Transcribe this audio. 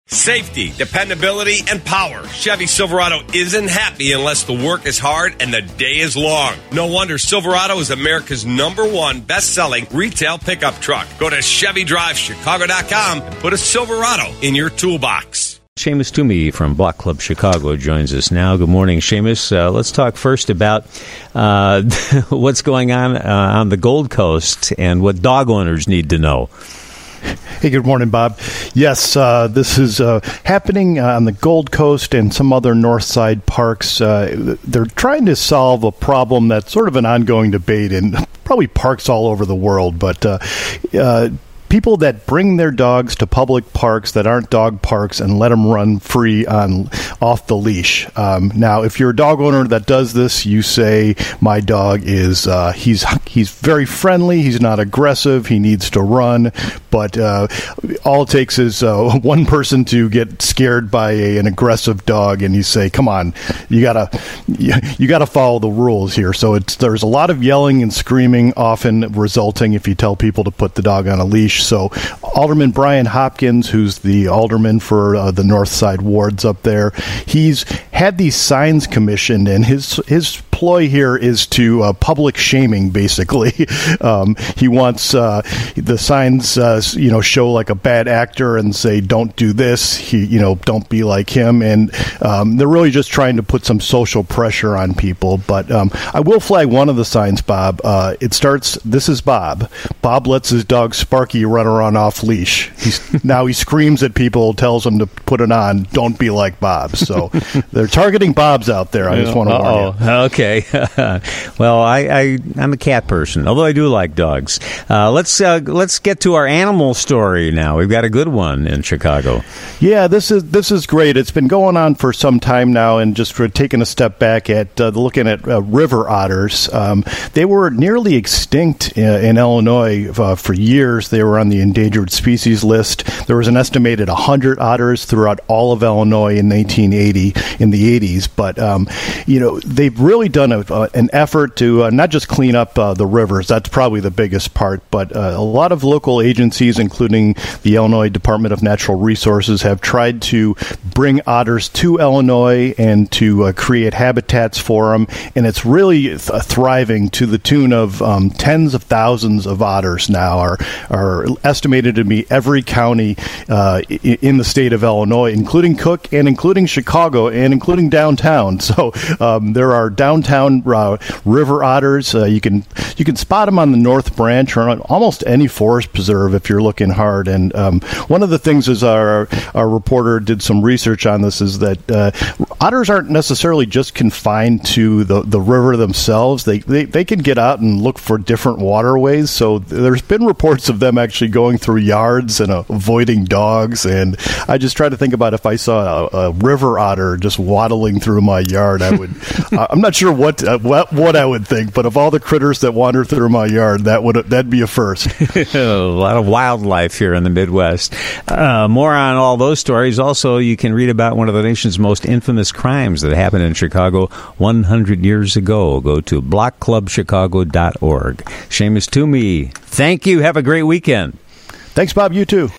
Safety, dependability, and power. Chevy Silverado isn't happy unless the work is hard and the day is long. No wonder Silverado is America's #1 best-selling retail pickup truck. Go to ChevyDriveChicago.com and put a Silverado in your toolbox. Seamus Toomey from Block Club Chicago joins us now. Good morning, Seamus. Let's talk first about what's going on the Gold Coast and what dog owners need to know. Hey, good morning, Bob. Yes, this is happening on the Gold Coast and some other north side parks. They're trying to solve a problem that's sort of an ongoing debate in probably parks all over the world, but people that bring their dogs to public parks that aren't dog parks and let them run free off the leash. Now, if you're a dog owner that does this, you say, my dog is he's very friendly, he's not aggressive, he needs to run, but all it takes is one person to get scared by an aggressive dog, and you say, come on, you gotta follow the rules here. So there's a lot of yelling and screaming, often resulting if you tell people to put the dog on a leash. So Alderman Brian Hopkins, who's the alderman for the North Side wards up there, he's had these signs commissioned, and his ploy here is to public shaming, basically. He wants the signs, show like a bad actor and say, don't do this, don't be like him. And they're really just trying to put some social pressure on people. But I will flag one of the signs, Bob. It starts, this is Bob. Bob lets his dog Sparky run around off leash. Now he screams at people, tells them to put it on, don't be like Bob. So they're targeting Bobs out there. I just want to warn you. Okay. Well, I'm a cat person, although I do like dogs. Let's get to our animal story now. We've got a good one in Chicago. Yeah, this is great. It's been going on for some time now, and just for taking a step back at looking at river otters. They were nearly extinct in Illinois for years. They were on the endangered species list. There was an estimated 100 otters throughout all of Illinois in 1980, in the 80s. But they've really done an effort to not just clean up the rivers. That's probably the biggest part, but a lot of local agencies, including the Illinois Department of Natural Resources, have tried to bring otters to Illinois and to create habitats for them, and it's really thriving to the tune of tens of thousands of otters now are estimated to be every county in the state of Illinois, including Cook and including Chicago and including downtown. So there are downtown river otters. You can spot them on the North Branch or on almost any forest preserve if you're looking hard. And one of the things is our reporter did some research on this is that otters aren't necessarily just confined to the river themselves. They can get out and look for different waterways. So there's been reports of them actually going through yards and avoiding dogs. And I just try to think about if I saw a river otter just waddling through my yard, I would. I'm not sure what I would think, but of all the critters that wander through my yard, that'd be a first. A lot of wildlife here in the Midwest. More on all those stories. Also, you can read about one of the nation's most infamous crimes that happened in Chicago 100 years ago. Go to blockclubchicago.org. Seamus Toomey, thank you. Have a great weekend. Thanks, Bob. You too.